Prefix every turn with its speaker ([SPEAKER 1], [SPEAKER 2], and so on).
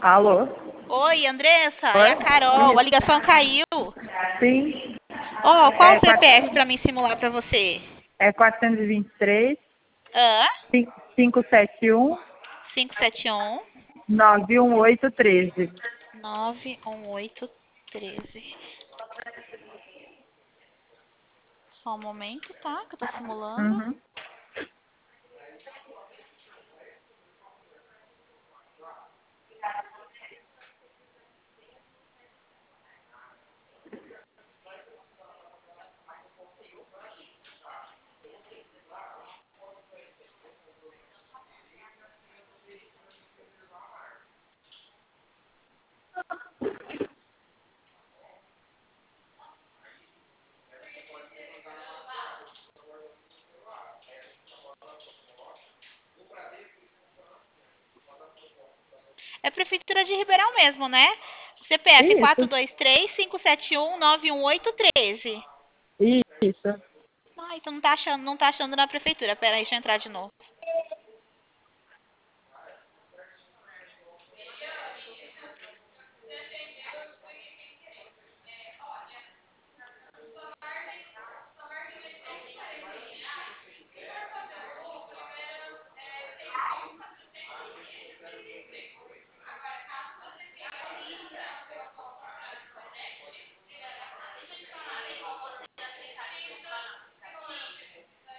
[SPEAKER 1] Alô?
[SPEAKER 2] Oi, Andressa, é
[SPEAKER 1] Oi?
[SPEAKER 2] a Carol. A
[SPEAKER 1] Isso.
[SPEAKER 2] ligação caiu.
[SPEAKER 1] Sim.
[SPEAKER 2] Ó, qual o
[SPEAKER 1] É,
[SPEAKER 2] CPF para mim simular para você?
[SPEAKER 1] é 423
[SPEAKER 2] Ah,
[SPEAKER 1] 571
[SPEAKER 2] 571
[SPEAKER 1] 91813.
[SPEAKER 2] 91813. Só um momento, tá? Que eu tô simulando.
[SPEAKER 1] Uhum.
[SPEAKER 2] É Prefeitura de Ribeirão mesmo, né? CPF
[SPEAKER 1] Isso.
[SPEAKER 2] 423-571-91813.
[SPEAKER 1] Isso.
[SPEAKER 2] Ah, então não tá achando na prefeitura. Pera aí, deixa eu entrar de novo.